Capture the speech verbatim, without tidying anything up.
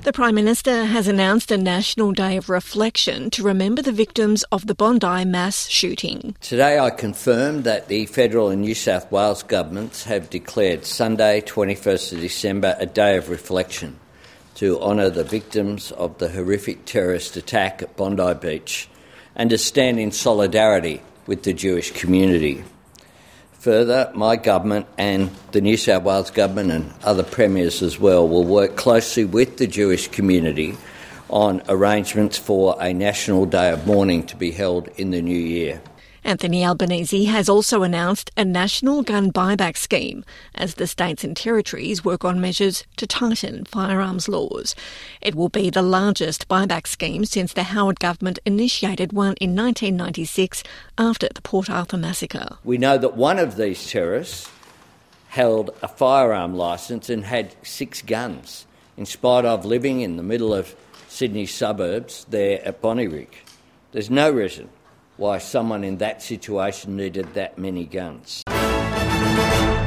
The Prime Minister has announced a national day of reflection to remember the victims of the Bondi mass shooting. Today I confirm that the federal and New South Wales governments have declared Sunday, twenty-first of December, a day of reflection to honour the victims of the horrific terrorist attack at Bondi Beach and to stand in solidarity with the Jewish community. Further, my government and the New South Wales government and other premiers as well will work closely with the Jewish community on arrangements for a national day of mourning to be held in the new year. Anthony Albanese has also announced a national gun buyback scheme as the states and territories work on measures to tighten firearms laws. It will be the largest buyback scheme since the Howard government initiated one in nineteen ninety-six after the Port Arthur massacre. We know that one of these terrorists held a firearm licence and had six guns, in spite of living in the middle of Sydney suburbs there at Bonnyrigg. There's no reason why someone in that situation needed that many guns.